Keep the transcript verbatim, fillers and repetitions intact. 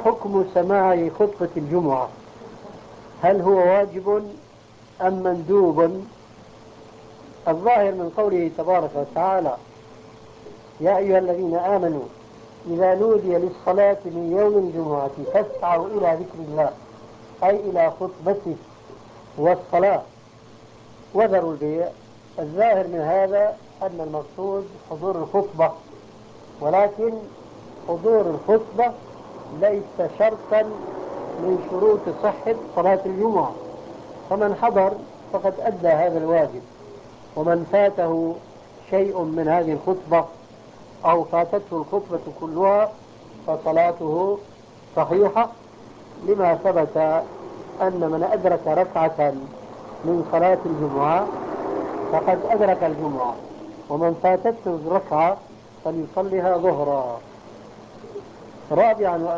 حكم سماع خطبة الجمعة؟ هل هو واجب أم مندوب؟ الظاهر من قوله تبارك وتعالى: يا أيها الذين آمنوا إذا نودي للصلاة من يوم الجمعة فاسعوا إلى ذكر الله، أي إلى خطبته والصلاة وذروا البيع. الظاهر من هذا أن المقصود حضور الخطبة، ولكن حضور الخطبة ليس شرطا من شروط صحة صلاة الجمعة، فمن حضر فقد أدى هذا الواجب، ومن فاته شيء من هذه الخطبة أو فاتته الخطبة كلها فصلاته صحيحة، لما ثبت أن من أدرك ركعة من صلاة الجمعة فقد أدرك الجمعة، ومن فاتته الركعة فليصليها ظهرا. رابعا